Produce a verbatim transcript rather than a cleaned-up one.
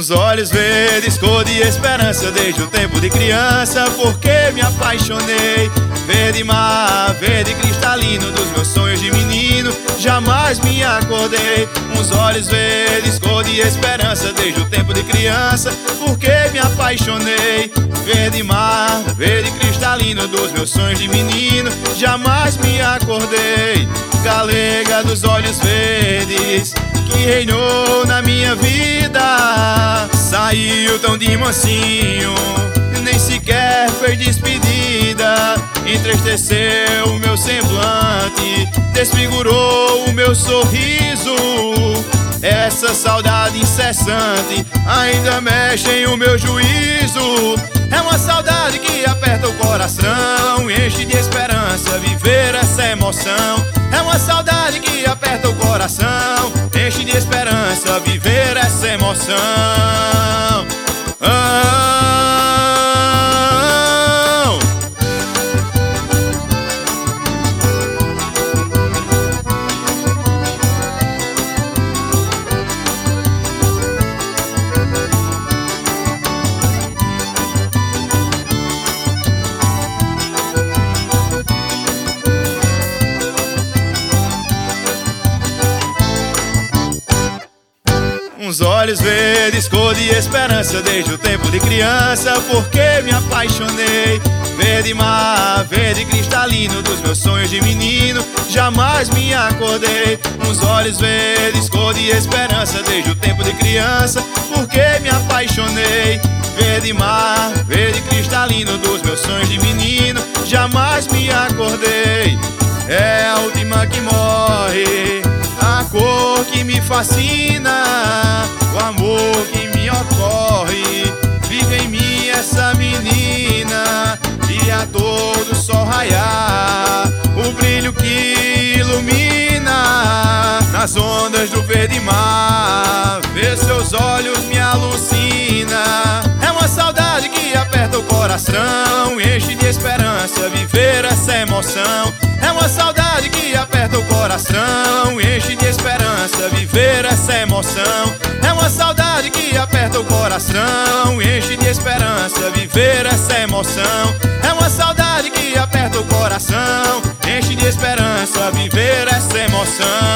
Uns olhos verdes, cor de esperança, desde o tempo de criança, porque me apaixonei. Verde mar, verde cristalino, dos meus sonhos de menino, jamais me acordei. Uns olhos verdes, cor de esperança, desde o tempo de criança, porque me apaixonei. Verde mar, verde cristalino, dos meus sonhos de menino, jamais me acordei. Galega dos olhos verdes, que reinou na minha vida, saiu tão de mansinho, nem sequer fez despedida. Entristeceu o meu semblante, desfigurou o meu sorriso. Essa saudade incessante ainda mexe em o meu juízo. É uma saudade que aperta o coração, enche de esperança viver essa emoção. É uma saudade que aperta o coração, enche de esperança viver essa emoção. Ah, uns olhos verdes, cor de esperança, desde o tempo de criança, porque me apaixonei. Verde mar, verde cristalino, dos meus sonhos de menino, jamais me acordei. Uns olhos verdes, cor de esperança, desde o tempo de criança, porque me apaixonei. Verde mar, verde cristalino, dos meus sonhos de menino, jamais me acordei. É a última que morre, a cor que me fascina, o amor que me ocorre. Vive em mim essa menina, dia todo o sol raiar, o brilho que ilumina nas ondas do verde mar. Ver seus olhos me alucina, é uma saudade que aperta o coração, enche de esperança viver essa emoção. É uma saudade que aperta o coração, enche de esperança viver essa emoção. É uma saudade que aperta o coração, enche de esperança viver essa emoção. É uma saudade que aperta o coração, enche de esperança viver essa emoção.